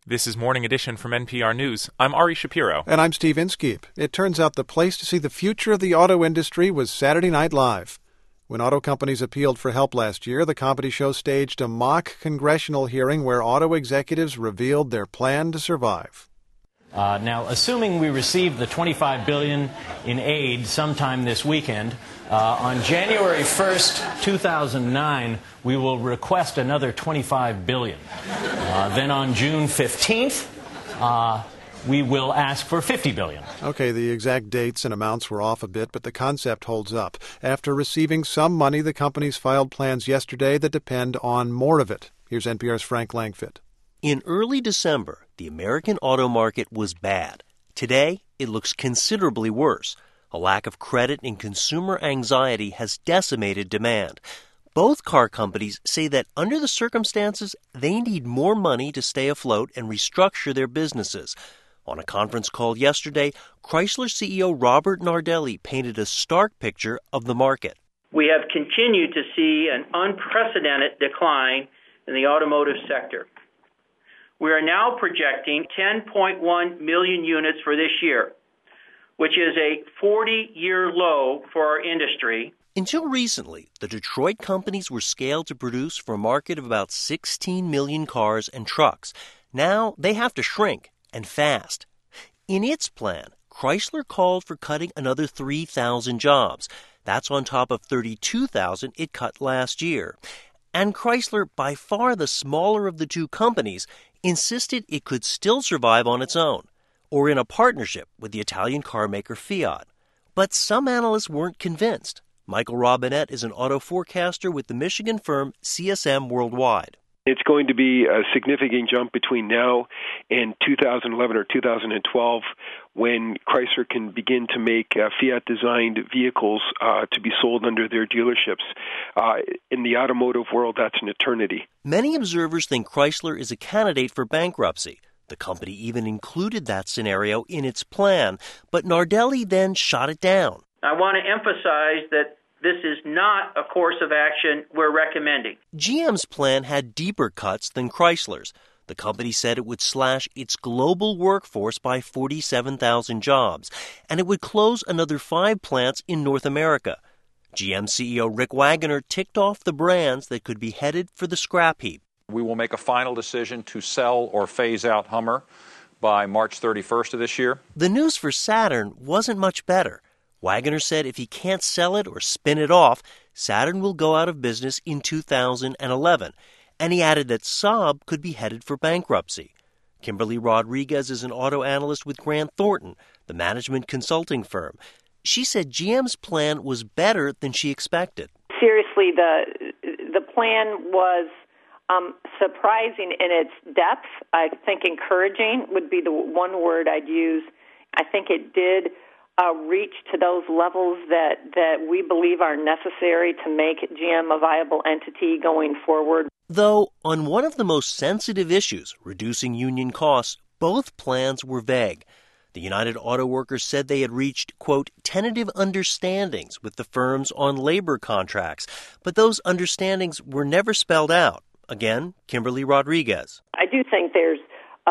This is Morning Edition from NPR News. I'm Ari Shapiro. And I'm Steve Inskeep. It turns out the place to see the future of the auto industry was Saturday Night Live. When auto companies appealed for help last year, the comedy show staged a mock congressional hearing where auto executives revealed their plan to survive. Now, assuming we receive the $25 billion in aid sometime this weekend, on January 1st, 2009, we will request another $25 billion. Then on June 15th, we will ask for $50 billion. Okay, the exact dates and amounts were off a bit, but the concept holds up. After receiving some money, the companies filed plans yesterday that depend on more of it. Here's NPR's Frank Langfitt. In early December, the American auto market was bad. Today, it looks considerably worse. A lack of credit and consumer anxiety has decimated demand. Both car companies say that under the circumstances, they need more money to stay afloat and restructure their businesses. On a conference call yesterday, Chrysler CEO Robert Nardelli painted a stark picture of the market. We have continued to see an unprecedented decline in the automotive sector. We are now projecting 10.1 million units for this year, which is a 40-year low for our industry. Until recently, the Detroit companies were scaled to produce for a market of about 16 million cars and trucks. Now they have to shrink, and fast. In its plan, Chrysler called for cutting another 3,000 jobs. That's on top of 32,000 it cut last year. And Chrysler, by far the smaller of the two companies, insisted it could still survive on its own, or in a partnership with the Italian carmaker Fiat. But some analysts weren't convinced. Michael Robinette is an auto forecaster with the Michigan firm CSM Worldwide. It's going to be a significant jump between now and 2011 or 2012 when Chrysler can begin to make Fiat-designed vehicles to be sold under their dealerships. In the automotive world, that's an eternity. Many observers think Chrysler is a candidate for bankruptcy. The company even included that scenario in its plan, but Nardelli then shot it down. I want to emphasize that this is not a course of action we're recommending. GM's plan had deeper cuts than Chrysler's. The company said it would slash its global workforce by 47,000 jobs, and it would close another 5 plants in North America. GM CEO Rick Wagoner ticked off the brands that could be headed for the scrap heap. We will make a final decision to sell or phase out Hummer by March 31st of this year. The news for Saturn wasn't much better. Wagoner said if he can't sell it or spin it off, Saturn will go out of business in 2011. And he added that Saab could be headed for bankruptcy. Kimberly Rodriguez is an auto analyst with Grant Thornton, the management consulting firm. She said GM's plan was better than she expected. Seriously, the plan was surprising in its depth. I think encouraging would be the one word I'd use. I think it did reach to those levels that we believe are necessary to make GM a viable entity going forward. Though, on one of the most sensitive issues, reducing union costs, both plans were vague. The United Auto Workers said they had reached, quote, tentative understandings with the firms on labor contracts, but those understandings were never spelled out. Again, Kimberly Rodriguez. I do think there's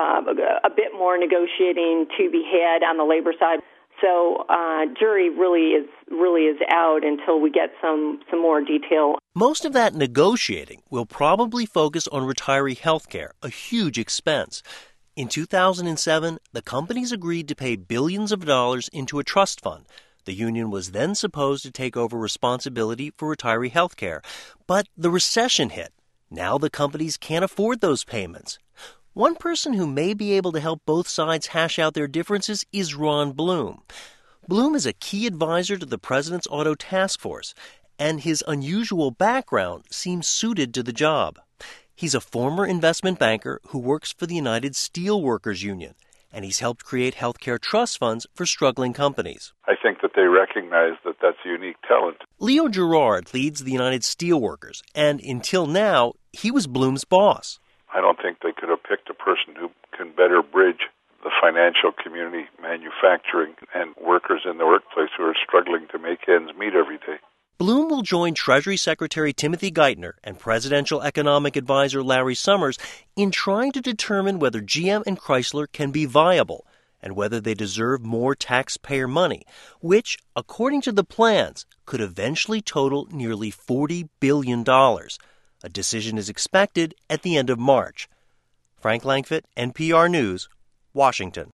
a bit more negotiating to be had on the labor side. So jury really is out until we get some more detail. Most of that negotiating will probably focus on retiree health care, a huge expense. In 2007, the companies agreed to pay billions of dollars into a trust fund. The union was then supposed to take over responsibility for retiree health care. But the recession hit. Now the companies can't afford those payments. One person who may be able to help both sides hash out their differences is Ron Bloom. Bloom is a key advisor to the President's Auto Task Force, and his unusual background seems suited to the job. He's a former investment banker who works for the United Steelworkers Union, and he's helped create healthcare trust funds for struggling companies. I think that they recognize that that's a unique talent. Leo Gerard leads the United Steelworkers, and until now, he was Bloom's boss. I don't think they could have picked a person who can better bridge the financial community, manufacturing, and workers in the workplace who are struggling to make ends meet every day. Bloom will join Treasury Secretary Timothy Geithner and Presidential Economic Advisor Larry Summers in trying to determine whether GM and Chrysler can be viable and whether they deserve more taxpayer money, which, according to the plans, could eventually total nearly $40 billion. A decision is expected at the end of March. Frank Langfitt, NPR News, Washington.